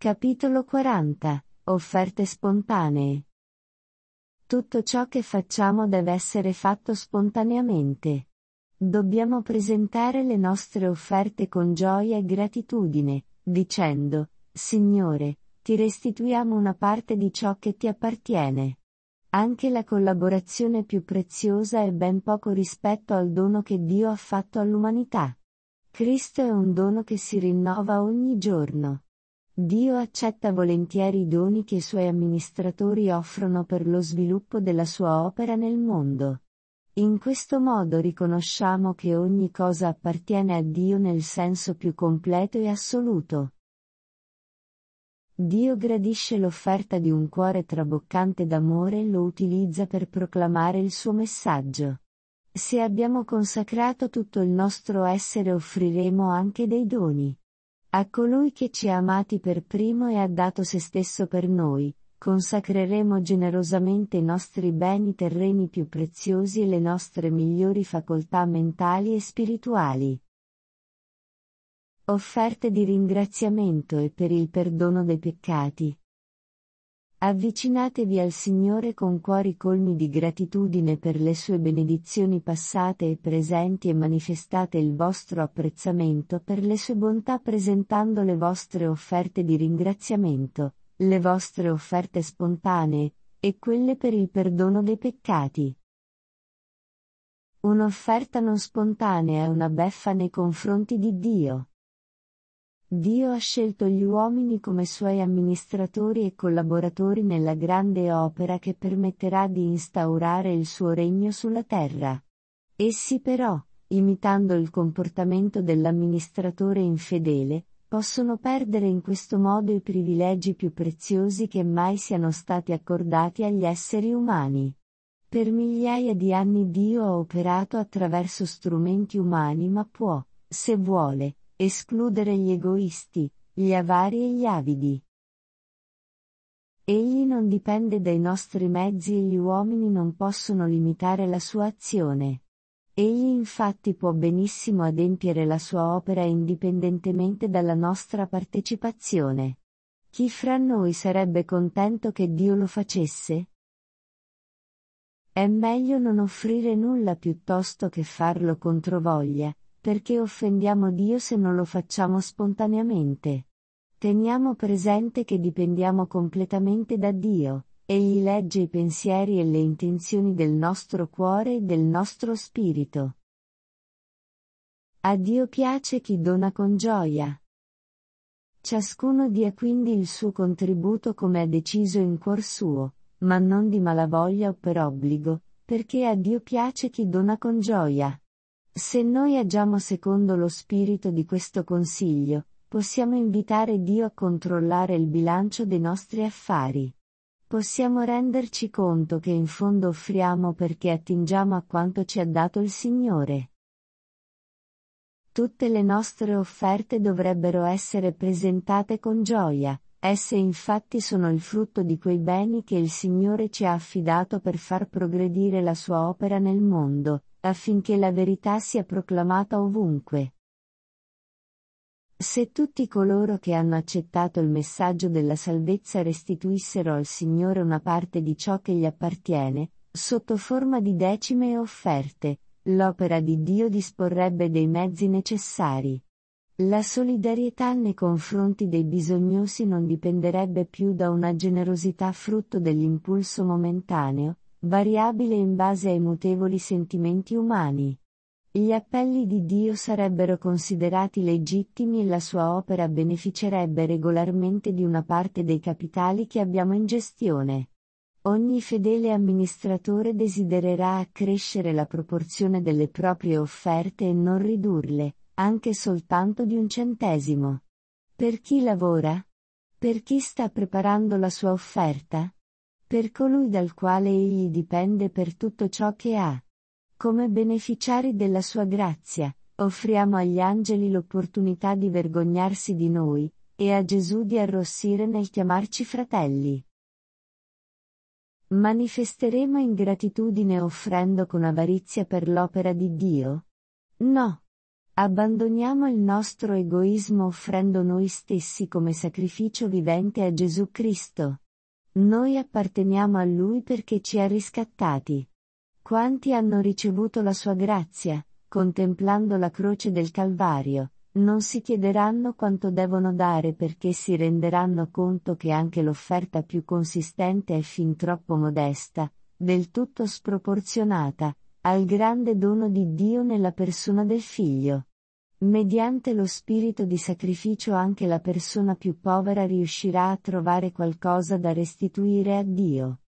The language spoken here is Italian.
Capitolo 40. Offerte spontanee. Tutto ciò che facciamo deve essere fatto spontaneamente. Dobbiamo presentare le nostre offerte con gioia e gratitudine, dicendo: Signore, ti restituiamo una parte di ciò che ti appartiene. Anche la collaborazione più preziosa è ben poco rispetto al dono che Dio ha fatto all'umanità. Cristo è un dono che si rinnova ogni giorno. Dio accetta volentieri i doni che i suoi amministratori offrono per lo sviluppo della sua opera nel mondo. In questo modo riconosciamo che ogni cosa appartiene a Dio nel senso più completo e assoluto. Dio gradisce l'offerta di un cuore traboccante d'amore e lo utilizza per proclamare il suo messaggio. Se abbiamo consacrato tutto il nostro essere, offriremo anche dei doni. A colui che ci ha amati per primo e ha dato se stesso per noi, consacreremo generosamente i nostri beni terreni più preziosi e le nostre migliori facoltà mentali e spirituali. Offerte di ringraziamento e per il perdono dei peccati. Avvicinatevi al Signore con cuori colmi di gratitudine per le sue benedizioni passate e presenti e manifestate il vostro apprezzamento per le sue bontà presentando le vostre offerte di ringraziamento, le vostre offerte spontanee, e quelle per il perdono dei peccati. Un'offerta non spontanea è una beffa nei confronti di Dio. Dio ha scelto gli uomini come suoi amministratori e collaboratori nella grande opera che permetterà di instaurare il suo regno sulla terra. Essi però, imitando il comportamento dell'amministratore infedele, possono perdere in questo modo i privilegi più preziosi che mai siano stati accordati agli esseri umani. Per migliaia di anni Dio ha operato attraverso strumenti umani ma può, se vuole, escludere gli egoisti, gli avari e gli avidi. Egli non dipende dai nostri mezzi e gli uomini non possono limitare la sua azione. Egli infatti può benissimo adempiere la sua opera indipendentemente dalla nostra partecipazione. Chi fra noi sarebbe contento che Dio lo facesse? È meglio non offrire nulla piuttosto che farlo controvoglia, perché offendiamo Dio se non lo facciamo spontaneamente. Teniamo presente che dipendiamo completamente da Dio. Egli legge i pensieri e le intenzioni del nostro cuore e del nostro spirito. A Dio piace chi dona con gioia. Ciascuno dia quindi il suo contributo come ha deciso in cuor suo, ma non di malavoglia o per obbligo, perché a Dio piace chi dona con gioia. Se noi agiamo secondo lo spirito di questo consiglio, possiamo invitare Dio a controllare il bilancio dei nostri affari. Possiamo renderci conto che in fondo offriamo perché attingiamo a quanto ci ha dato il Signore. Tutte le nostre offerte dovrebbero essere presentate con gioia, esse infatti sono il frutto di quei beni che il Signore ci ha affidato per far progredire la sua opera nel mondo, affinché la verità sia proclamata ovunque. Se tutti coloro che hanno accettato il messaggio della salvezza restituissero al Signore una parte di ciò che gli appartiene, sotto forma di decime e offerte, l'opera di Dio disporrebbe dei mezzi necessari. La solidarietà nei confronti dei bisognosi non dipenderebbe più da una generosità frutto dell'impulso momentaneo, variabile in base ai mutevoli sentimenti umani. Gli appelli di Dio sarebbero considerati legittimi e la sua opera beneficerebbe regolarmente di una parte dei capitali che abbiamo in gestione. Ogni fedele amministratore desidererà accrescere la proporzione delle proprie offerte e non ridurle, anche soltanto di un centesimo. Per chi lavora? Per chi sta preparando la sua offerta? Per colui dal quale egli dipende per tutto ciò che ha. Come beneficiari della sua grazia, offriamo agli angeli l'opportunità di vergognarsi di noi, e a Gesù di arrossire nel chiamarci fratelli. Manifesteremo ingratitudine offrendo con avarizia per l'opera di Dio? No. Abbandoniamo il nostro egoismo offrendo noi stessi come sacrificio vivente a Gesù Cristo. Noi apparteniamo a Lui perché ci ha riscattati. Quanti hanno ricevuto la sua grazia, contemplando la croce del Calvario, non si chiederanno quanto devono dare perché si renderanno conto che anche l'offerta più consistente è fin troppo modesta, del tutto sproporzionata, al grande dono di Dio nella persona del Figlio. Mediante lo spirito di sacrificio anche la persona più povera riuscirà a trovare qualcosa da restituire a Dio.